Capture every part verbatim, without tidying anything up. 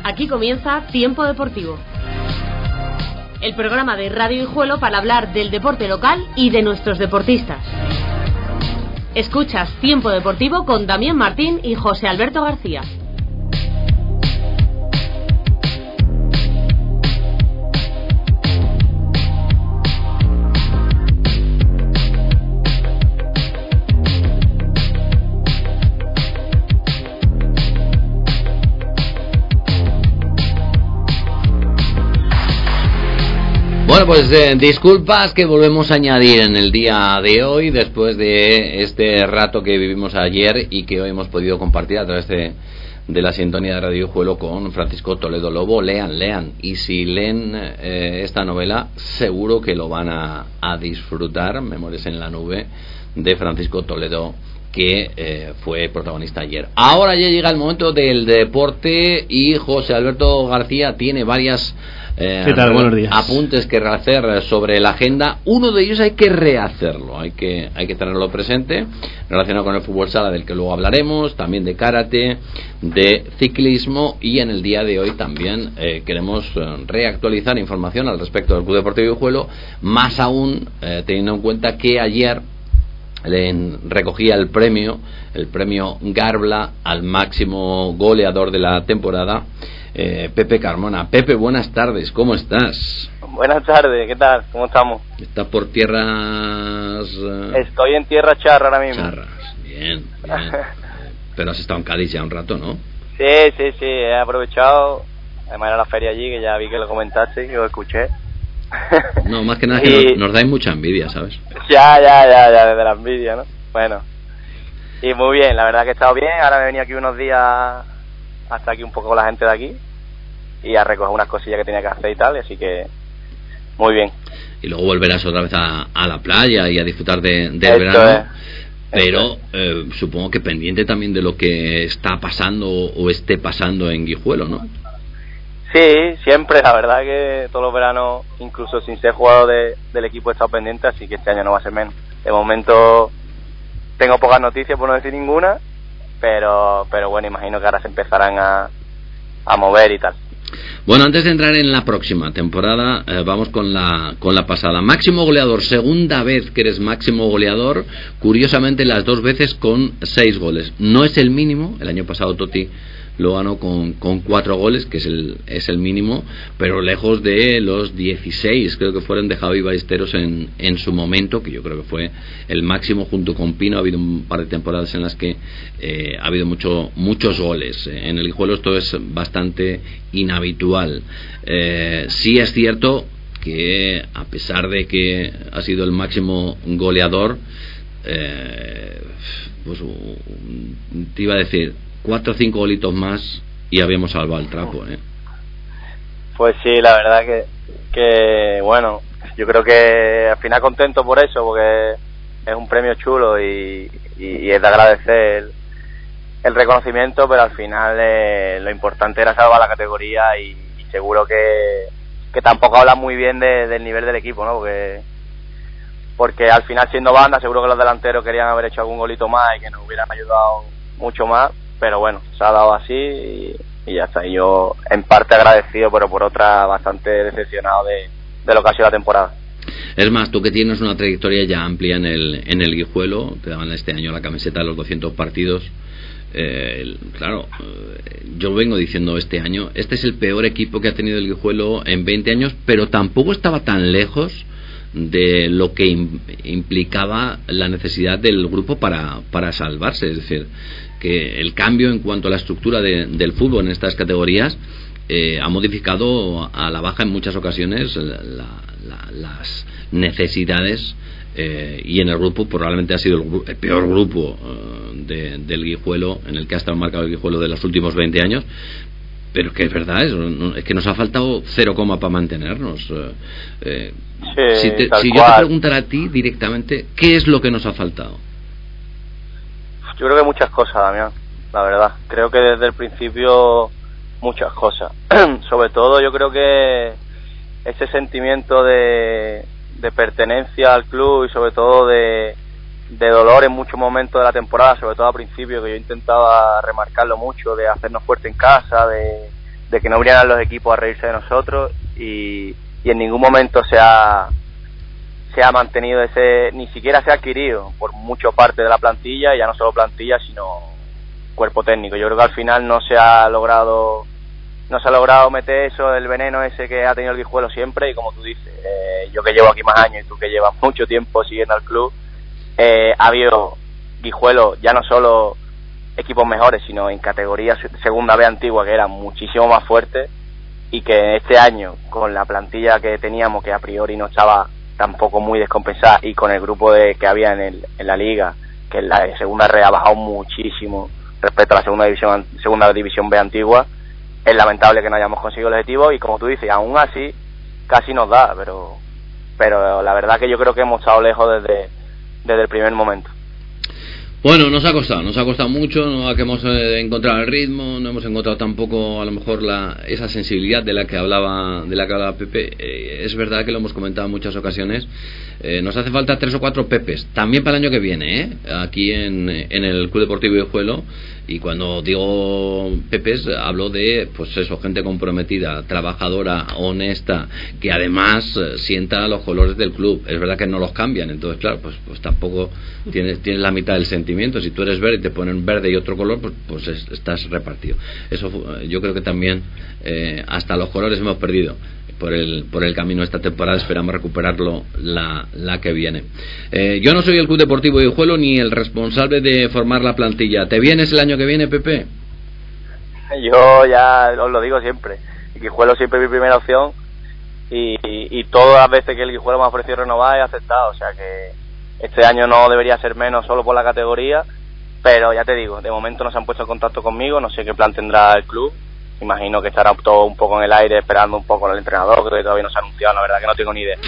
Aquí comienza Tiempo Deportivo, el programa de Radio Guijuelo para hablar del deporte local y de nuestros deportistas. Escuchas Tiempo Deportivo con Damián Martín y José Alberto García. Bueno, pues eh, disculpas que volvemos a añadir en el día de hoy, después de este rato que vivimos ayer y que hoy hemos podido compartir a través de, de la sintonía de Radio Guijuelo con Francisco Toledo Lobo. Lean, lean, y si leen eh, esta novela, seguro que lo van a, a disfrutar. Memorias en la nube, de Francisco Toledo, que eh, fue protagonista ayer. Ahora ya llega el momento del deporte y José Alberto García tiene varias eh, ¿Qué tal? Buenos días. apuntes que rehacer sobre la agenda. Uno de ellos hay que rehacerlo, hay que hay que tenerlo presente, relacionado con el fútbol sala, del que luego hablaremos, también de karate, de ciclismo, y en el día de hoy también eh, queremos eh, reactualizar información al respecto del Club Deportivo Guijuelo, más aún eh, teniendo en cuenta que ayer le recogía el premio, el premio Garbla al máximo goleador de la temporada, eh, Pepe Carmona. Pepe, buenas tardes, ¿cómo estás? Buenas tardes, ¿qué tal? ¿Cómo estamos? ¿Estás por tierras? Uh... Estoy en tierra charra ahora mismo. Charras, bien, bien. Pero has estado en Cádiz ya un rato, ¿no? Sí, sí, sí, he aprovechado. Además era la feria allí, que ya vi que lo comentaste y que lo escuché. No, más que nada es que y... nos, nos dais mucha envidia, ¿sabes? Ya, ya, ya, ya, desde la envidia, ¿no? Bueno, y muy bien, la verdad que he estado bien. Ahora me he venido aquí unos días, hasta aquí un poco con la gente de aquí, y a recoger unas cosillas que tenía que hacer y tal, así que muy bien. Y luego volverás otra vez a, a la playa y a disfrutar de, del verano, es. Pero eh, supongo que pendiente también de lo que está pasando o esté pasando en Guijuelo, ¿no? Sí, siempre, la verdad que todos los veranos, incluso sin ser jugador de, del equipo, he estado pendiente, así que este año no va a ser menos. De momento tengo pocas noticias, por no decir ninguna, pero pero bueno, imagino que ahora se empezarán a, a mover y tal. Bueno, antes de entrar en la próxima temporada, eh, vamos con la con la pasada. Máximo goleador, segunda vez que eres máximo goleador, curiosamente las dos veces con seis goles. No es el mínimo, el año pasado Totti lo ganó con, con cuatro goles, que es el es el mínimo, pero lejos de los dieciséis, creo que fueron de Javi Ballesteros en, en su momento, que yo creo que fue el máximo junto con Pino. Ha habido un par de temporadas en las que eh, ha habido mucho muchos goles. En el Guijuelo esto es bastante inhabitual. Eh, sí es cierto que, a pesar de que ha sido el máximo goleador, eh, pues te iba a decir cuatro o cinco golitos más y habíamos salvado el trapo, ¿eh? Pues sí, la verdad que, que bueno, yo creo que al final contento por eso, porque es un premio chulo y, y, y es de agradecer el, el reconocimiento, pero al final eh, lo importante era salvar la categoría y, y seguro que, que tampoco habla muy bien de, del nivel del equipo, ¿no? Porque, porque al final, siendo banda, seguro que los delanteros querían haber hecho algún golito más y que nos hubieran ayudado mucho más. Pero bueno, se ha dado así y, y ya está. Y yo en parte agradecido, pero por otra bastante decepcionado de, de lo que ha sido la temporada. Es más, tú que tienes una trayectoria ya amplia en el en el Guijuelo, te daban este año la camiseta de los doscientos partidos. Eh, claro, eh, yo vengo diciendo este año, este es el peor equipo que ha tenido el Guijuelo en veinte años, pero tampoco estaba tan lejos de lo que implicaba la necesidad del grupo para, para salvarse. Es decir, que el cambio en cuanto a la estructura de, del fútbol en estas categorías eh, ha modificado a la baja en muchas ocasiones la, la, las necesidades, eh, y en el grupo probablemente ha sido el, el peor grupo eh, de, del Guijuelo, en el que ha estado marcado el Guijuelo de los últimos veinte años. Pero que es verdad, es, es que nos ha faltado cero coma para mantenernos. Eh, sí, si te, si yo te preguntara a ti directamente, ¿qué es lo que nos ha faltado? Yo creo que muchas cosas, Damián, la verdad. Creo que desde el principio muchas cosas. Sobre todo yo creo que ese sentimiento de, de pertenencia al club y sobre todo de, de dolor en muchos momentos de la temporada, sobre todo al principio, que yo intentaba remarcarlo mucho, de hacernos fuerte en casa, de, de que no vinieran los equipos a reírse de nosotros y, y en ningún momento se ha se ha mantenido ese, ni siquiera se ha adquirido por mucho parte de la plantilla, y ya no solo plantilla sino cuerpo técnico. Yo creo que al final no se ha logrado no se ha logrado meter eso, el veneno ese que ha tenido el Guijuelo siempre, y como tú dices, eh, yo que llevo aquí más años y tú que llevas mucho tiempo siguiendo al club, eh, ha habido Guijuelo ya no solo equipos mejores, sino en categoría segunda B antigua que eran muchísimo más fuertes, y que este año con la plantilla que teníamos, que a priori no estaba tampoco muy descompensada, y con el grupo de que había en, el, en la liga, que en la segunda R ha bajado muchísimo respecto a la segunda división segunda división B antigua, es lamentable que no hayamos conseguido el objetivo, y como tú dices, aún así casi nos da, pero pero la verdad que yo creo que hemos estado lejos desde, desde el primer momento. Bueno, nos ha costado, nos ha costado mucho, no que hemos eh, encontrado el ritmo, no hemos encontrado tampoco a lo mejor la, esa sensibilidad de la que hablaba de la que hablaba Pepe. Eh, es verdad que lo hemos comentado en muchas ocasiones. Eh, nos hace falta tres o cuatro Pepes, también para el año que viene, ¿eh? Aquí en, en el Club Deportivo Guijuelo. Y cuando digo Pepes, hablo de, pues eso, gente comprometida, trabajadora, honesta, que además eh, sienta los colores del club. Es verdad que no los cambian, entonces claro, pues pues tampoco tienes tienes la mitad del sentimiento. Si tú eres verde y te ponen verde y otro color, pues pues es, estás repartido. Eso yo creo que también eh, hasta los colores hemos perdido por el por el camino esta temporada. Esperamos recuperarlo la, la que viene. Eh, yo no soy el Club Deportivo Guijuelo ni el responsable de formar la plantilla. ¿Te vienes el año que viene, Pepe? Yo ya os lo digo siempre, el Guijuelo siempre es mi primera opción, y, y, y todas las veces que el Guijuelo me ha ofrecido renovar he aceptado, o sea que este año no debería ser menos solo por la categoría, pero ya te digo, de momento no se han puesto en contacto conmigo, no sé qué plan tendrá el club. Imagino que estará todo un poco en el aire, esperando un poco al entrenador, que todavía no se ha anunciado, la verdad que no tengo ni idea.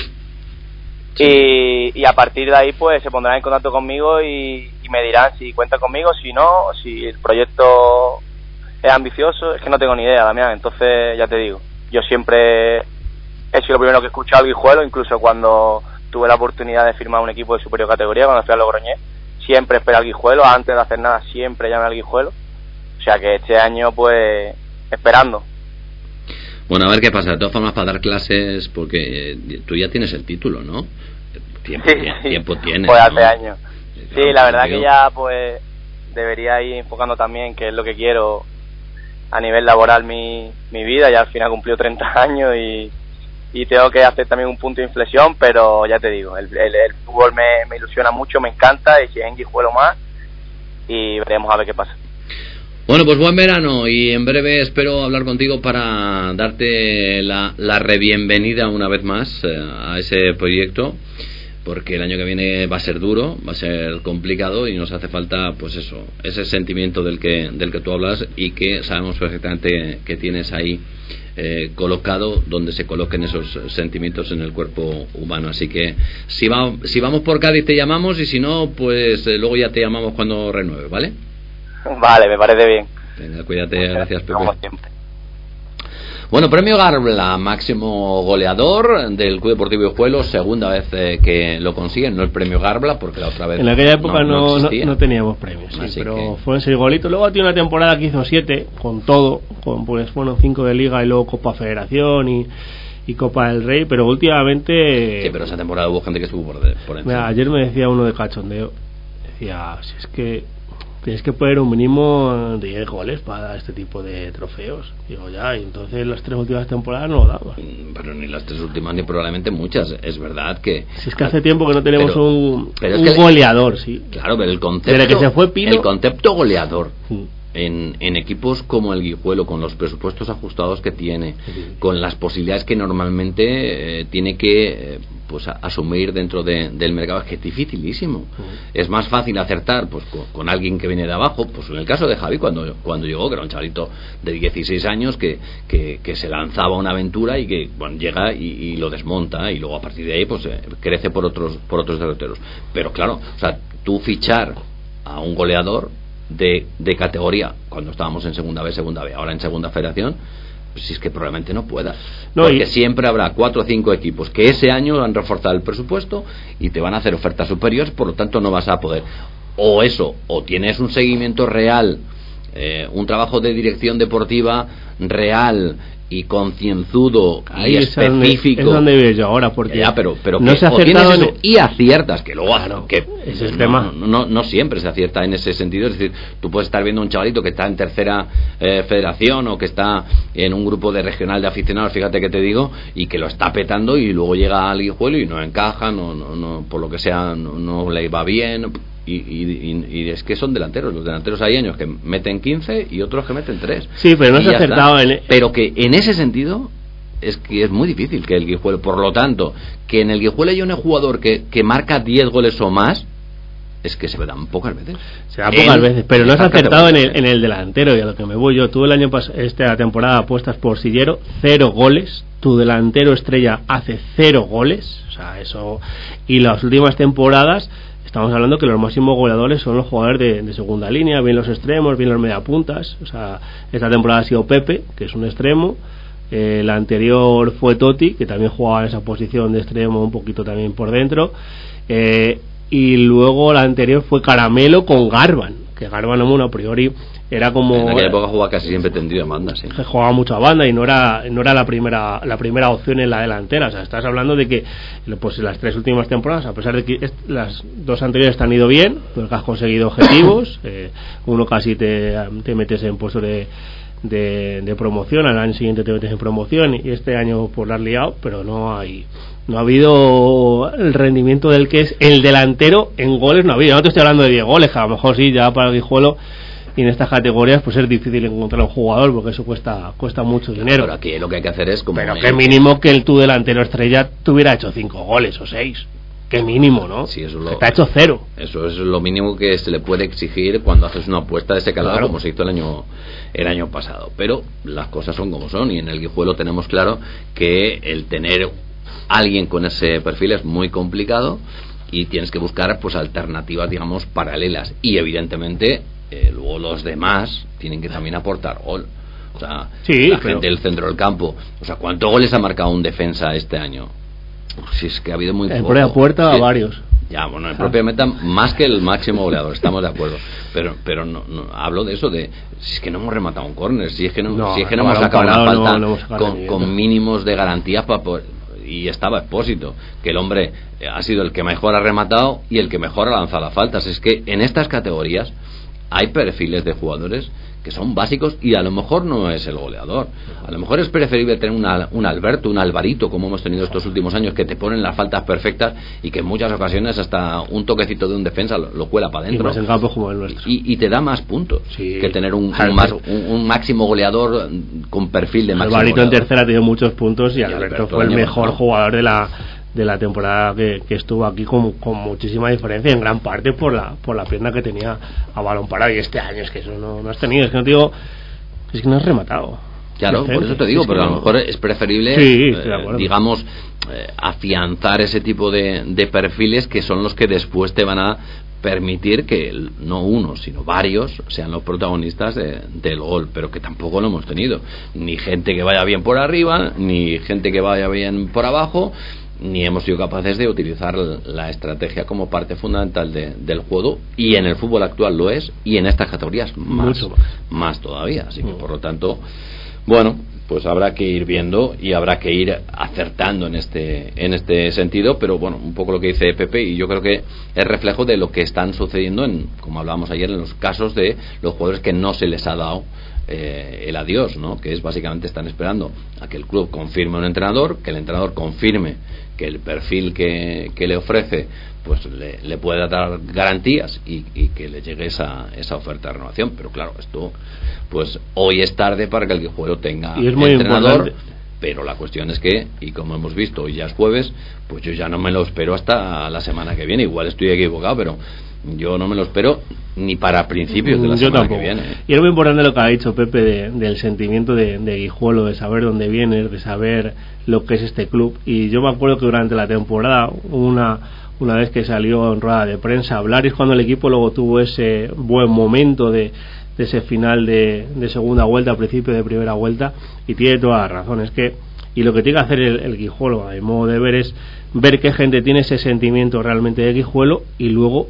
Y, y a partir de ahí pues se pondrán en contacto conmigo y, y me dirán si cuentan conmigo, si no, si el proyecto es ambicioso. Es que no tengo ni idea, Damián. Entonces ya te digo, yo siempre he sido lo primero que he escuchado al Guijuelo, incluso cuando tuve la oportunidad de firmar un equipo de superior categoría, cuando fui a Logroñés, siempre esperé al Guijuelo, antes de hacer nada siempre llamé al Guijuelo. O sea que este año pues esperando. Bueno, a ver qué pasa. De todas formas, para dar clases, porque eh, tú ya tienes el título, ¿no? Tiempo, sí, tiene, sí. tiempo tienes, pues hace ¿no? años. Sí, la verdad que ya pues debería ir enfocando también, que es lo que quiero a nivel laboral mi, mi vida. Ya al final he cumplido treinta años y, y tengo que hacer también un punto de inflexión, pero ya te digo, el, el, el fútbol me, me ilusiona mucho, me encanta, y si es en Guijuelo más, y veremos a ver qué pasa. Bueno, pues buen verano, y en breve espero hablar contigo para darte la, la rebienvenida una vez más eh, a ese proyecto, porque el año que viene va a ser duro, va a ser complicado, y nos hace falta pues eso, ese sentimiento del que del que tú hablas, y que sabemos perfectamente que tienes ahí eh, colocado donde se coloquen esos sentimientos en el cuerpo humano. Así que si, va, si vamos por Cádiz te llamamos, y si no, pues eh, luego ya te llamamos cuando renueve, ¿vale? Vale, me parece bien. Venga, cuídate, Muchas gracias, Pepe. Como siempre. Bueno, premio Garbla, máximo goleador del Club Deportivo Guijuelo, segunda vez eh, que lo consiguen, no el premio Garbla, porque la otra vez en aquella época no, no, no, no teníamos premios, sí, pero que... fueron seis golitos. Luego ha tenido una temporada que hizo siete, con todo, con pues bueno, cinco de Liga y luego Copa Federación y, y Copa del Rey, pero últimamente... Sí, pero esa temporada hubo gente que estuvo por, de, por encima. Mira, ayer me decía uno de cachondeo, decía, si es que tienes que poner un mínimo de diez goles para este tipo de trofeos. Digo, ya, y entonces las tres últimas temporadas no lo daba. Pero ni las tres últimas, ni probablemente muchas. Es verdad que... Si es que hace tiempo que no tenemos pero, un, pero un es que goleador, el, sí. Claro, pero el concepto... Desde que se fue Pino... El concepto goleador... Sí. En, en equipos como el Guijuelo, con los presupuestos ajustados que tiene, sí. con las posibilidades que normalmente eh, tiene que eh, pues a, asumir dentro de, del mercado, es que es dificilísimo. Sí. Es más fácil acertar pues con, con alguien que viene de abajo, pues en el caso de Javi cuando, cuando llegó, que era un chavalito de dieciséis años que, que, que se lanzaba a una aventura y que bueno, llega y, y lo desmonta, y luego a partir de ahí pues eh, crece por otros por otros derroteros. Pero claro, o sea, tú fichar a un goleador de, de categoría cuando estábamos en segunda B, segunda B, ahora en segunda federación, pues si es que probablemente no puedas, no, porque y... siempre habrá cuatro o cinco equipos que ese año han reforzado el presupuesto y te van a hacer ofertas superiores, por lo tanto no vas a poder, o eso, o tienes un seguimiento real eh, un trabajo de dirección deportiva real y concienzudo y específico. Es donde vivo yo ahora, porque ya, pero, pero no que, se ha acertado eso, en... y aciertas, que luego claro, que ese es el no, tema. No, no, no siempre se acierta en ese sentido, es decir, tú puedes estar viendo un chavalito que está en tercera eh, federación o que está en un grupo de regional de aficionados, fíjate que te digo, y que lo está petando y luego llega al Guijuelo y no encaja, no, no, no, por lo que sea, no, no le va bien. Y, y, y es que son delanteros. Los delanteros hay años que meten quince y otros que meten tres. Sí, pero no se ha acertado en... Pero que en ese sentido es que es muy difícil que el Guijuelo, por lo tanto, que en el Guijuelo haya un jugador que, que marca diez goles o más, es que se dan pocas veces. Se dan pocas veces, pero no se ha acertado en el, en el delantero, y a lo que me voy yo. Tú el año pasado, esta temporada apuestas por Sillero, cero goles. Tu delantero estrella hace cero goles. O sea, eso... Y las últimas temporadas... Estamos hablando que los máximos goleadores son los jugadores de, de segunda línea, bien los extremos, bien los mediapuntas. O sea, esta temporada ha sido Pepe, que es un extremo. Eh, la anterior fue Totti, que también jugaba en esa posición de extremo, un poquito también por dentro. Eh, y luego la anterior fue Caramelo con Garban, que Garban, bueno, a priori era como... En aquella época jugaba casi siempre tendido en banda, sí. Jugaba mucho a banda y no era no era la primera la primera opción en la delantera. O sea, estás hablando de que pues las tres últimas temporadas, a pesar de que est- las dos anteriores te han ido bien, porque has conseguido objetivos, eh, uno casi te, te metes en puesto de, de, de promoción, al año siguiente te metes en promoción, y este año pues la has liado, pero no hay... No ha habido el rendimiento del que es el delantero en goles, no ha habido. No te estoy hablando de diez goles, que a lo mejor sí, ya para el Guijuelo, y en estas categorías pues es difícil encontrar un jugador, porque eso cuesta cuesta mucho dinero. Pero aquí lo que hay que hacer es como... Pero que mínimo que el tu delantero estrella tuviera hecho cinco goles o seis. Que mínimo, ¿no? Sí, eso lo, está hecho cero. Eso es lo mínimo que se le puede exigir cuando haces una apuesta de ese calado, claro, como se hizo el año el año pasado. Pero las cosas son como son, y en el Guijuelo tenemos claro que el tener alguien con ese perfil es muy complicado, y tienes que buscar pues alternativas, digamos, paralelas, y evidentemente eh, luego los demás tienen que también aportar gol. O sea, sí, la pero... gente del centro del campo, o sea, ¿cuántos goles ha marcado un defensa este año? Si es que ha habido muy en poco. propia puerta sí. a varios. Ya, bueno, en propia meta más que el máximo goleador, estamos de acuerdo. Pero pero no, no hablo de eso, de si es que no hemos rematado un córner, si es que no, no, si es que no, no hemos sacado una falta no, no con, con mínimos de garantías para poder, y estaba Expósito, que el hombre ha sido el que mejor ha rematado y el que mejor ha lanzado las faltas. Es que en estas categorías hay perfiles de jugadores que son básicos, y a lo mejor no es el goleador, a lo mejor es preferible tener una, un Alberto, un Alvarito, como hemos tenido estos últimos años, que te ponen las faltas perfectas y que en muchas ocasiones hasta un toquecito de un defensa lo, lo cuela para adentro, y más en campos como el nuestro, y, y te da más puntos, sí, que tener un, un, más, un, un máximo goleador con perfil de máximo Alvarito goleador. En tercera ha tenido muchos puntos, y, y Alberto, Alberto fue el mejor pasado. jugador de la de la temporada que, que estuvo aquí, con, con muchísima diferencia, en gran parte por la por la pierna que tenía a balón parado. Y este año es que eso no, no has tenido, es que no te digo, es que no has rematado. Claro, por eso te digo, es pero a lo mejor es preferible, sí, eh, digamos, eh, afianzar ese tipo de, de perfiles, que son los que después te van a permitir que el, no uno, sino varios sean los protagonistas de, del gol, pero que tampoco lo hemos tenido. Ni gente que vaya bien por arriba, ni gente que vaya bien por abajo, ni hemos sido capaces de utilizar la estrategia como parte fundamental de, del juego, y en el fútbol actual lo es, y en estas categorías más, Mucho más. más todavía. Así que, por lo tanto, bueno, pues habrá que ir viendo y habrá que ir acertando en este en este sentido, pero bueno, un poco lo que dice Pepe, y yo creo que es reflejo de lo que están sucediendo en, como hablábamos ayer, en los casos de los jugadores que no se les ha dado eh, el adiós, ¿no? Que es básicamente están esperando a que el club confirme un entrenador, que el entrenador confirme que el perfil que, que le ofrece pues le, le pueda dar garantías, y, y que le llegue esa, esa oferta de renovación. Pero claro, esto pues hoy es tarde para que el Guijuelo tenga y es muy entrenador, importante. Pero la cuestión es que, y como hemos visto, hoy ya es jueves, pues yo ya no me lo espero hasta la semana que viene. Igual estoy equivocado, pero yo no me lo espero ni para principios de la yo semana tampoco. que viene. Y es muy importante lo que ha dicho Pepe de, del sentimiento de, de Guijuelo, de saber dónde vienes, de saber lo que es este club. Y yo me acuerdo que durante la temporada, una una vez que salió en rueda de prensa a hablar, y es cuando el equipo luego tuvo ese buen momento de, de ese final de, de segunda vuelta, al principio de primera vuelta, y tiene toda la razón. Es que, y lo que tiene que hacer el, el Guijuelo, a mi modo de ver, es ver qué gente tiene ese sentimiento realmente de Guijuelo, y luego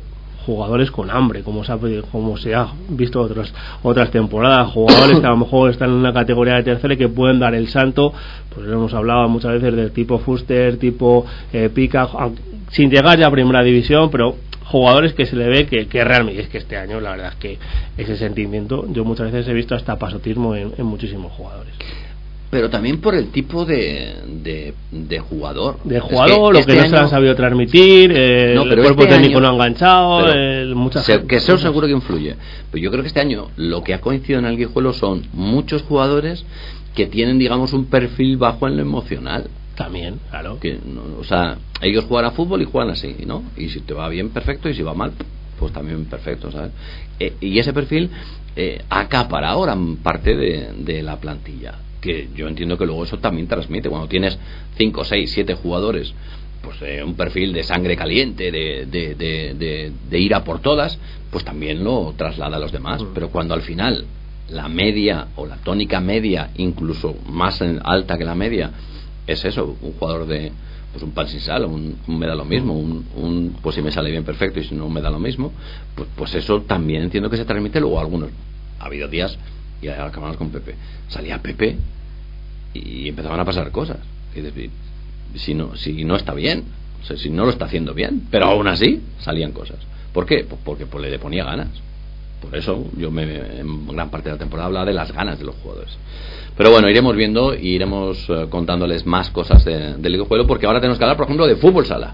jugadores con hambre, como se ha, como se ha visto otras otras temporadas, jugadores que a lo mejor están en una categoría de tercera y que pueden dar el salto, pues hemos hablado muchas veces del tipo Fuster, tipo eh, Pica, sin llegar ya a primera división, pero jugadores que se le ve que, que realmente, es que este año la verdad es que ese sentimiento, yo muchas veces he visto hasta pasotismo en, en muchísimos jugadores. Pero también por el tipo de, de, de jugador. De jugador, es que lo este que no año... se ha sabido transmitir, eh, no, el cuerpo este técnico año... no ha enganchado, el, muchas se, que eso cosas. Seguro que influye. Pero yo creo que este año lo que ha coincidido en el Guijuelo son muchos jugadores que tienen, digamos, un perfil bajo en lo emocional. También, claro. Que, no, o sea, ellos juegan a fútbol y juegan así, ¿no? Y si te va bien, perfecto, y si va mal, pues también perfecto, ¿sabes? Eh, y ese perfil eh, acapara ahora parte de, de la plantilla, que yo entiendo que luego eso también transmite. Cuando tienes cinco, seis, siete jugadores, pues eh, un perfil de sangre caliente, de, de, de, de, de ir a por todas, pues también lo traslada a los demás. Mm. Pero cuando al final la media o la tónica media, incluso más alta que la media, es eso, un jugador de pues un pan sin sal, un, un me da lo mismo, un, un pues si me sale bien perfecto y si no me da lo mismo, pues, pues eso también entiendo que se transmite luego a algunos. Ha habido días, y ahora acabamos con Pepe, salía Pepe y empezaban a pasar cosas, y dices, si no, si no está bien, o sea, si no lo está haciendo bien, pero aún así salían cosas. ¿Por qué? Pues porque pues, le ponía ganas. Por eso yo me, en gran parte de la temporada hablaba de las ganas de los jugadores. Pero bueno, iremos viendo y iremos uh, contándoles más cosas de, del Liga Juego, porque ahora tenemos que hablar, por ejemplo, de fútbol sala.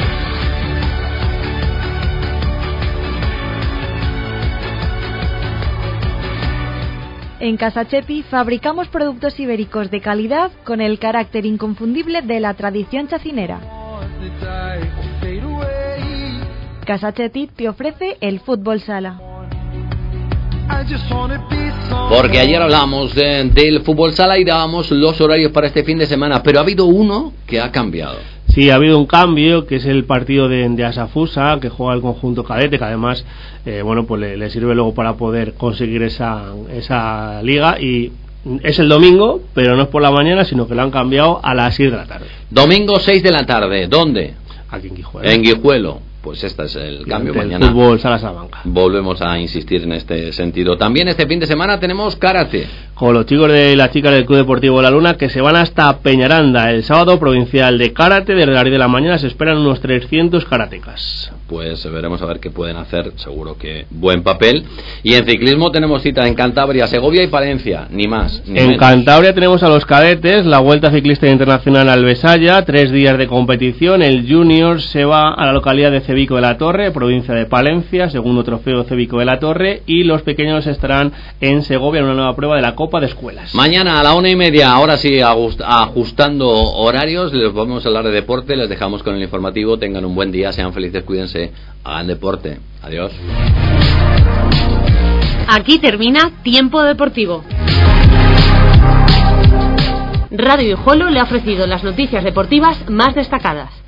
En Casa Chepi fabricamos productos ibéricos de calidad con el carácter inconfundible de la tradición chacinera. Casa Chepi te ofrece el fútbol sala. Porque ayer hablamos de, del fútbol sala y dábamos los horarios para este fin de semana, pero ha habido uno que ha cambiado. Sí, ha habido un cambio, que es el partido de, de Asafusa, que juega el conjunto cadete, que además eh, bueno, pues le, le sirve luego para poder conseguir esa, esa liga, y es el domingo, pero no es por la mañana, sino que lo han cambiado a las seis de la tarde. Domingo seis de la tarde, ¿dónde? Aquí en Guijuelo. En Guijuelo. Pues este es el cambio. El mañana fútbol sala Salamanca. Volvemos a insistir en este sentido. También este fin de semana tenemos karate con los chicos de las chicas del Club Deportivo La Luna, que se van hasta Peñaranda el sábado, provincial de karate. Desde las diez de la mañana se esperan unos trescientos karatecas. Pues veremos a ver qué pueden hacer. Seguro que buen papel. Y en ciclismo tenemos cita en Cantabria, Segovia y Palencia. Ni más ni en menos. Cantabria tenemos a los cadetes, la Vuelta Ciclista Internacional Albesaya, tres días de competición. El Junior se va a la localidad de Cebico de la Torre, provincia de Palencia, segundo trofeo Cebico de la Torre, y los pequeños estarán en Segovia en una nueva prueba de la Copa de Escuelas. Mañana a la una y media, ahora sí, ajustando horarios, les vamos a hablar de deporte, les dejamos con el informativo. Tengan un buen día, sean felices, cuídense, hagan deporte. Adiós. Aquí termina Tiempo Deportivo. Radio Guijuelo le ha ofrecido las noticias deportivas más destacadas.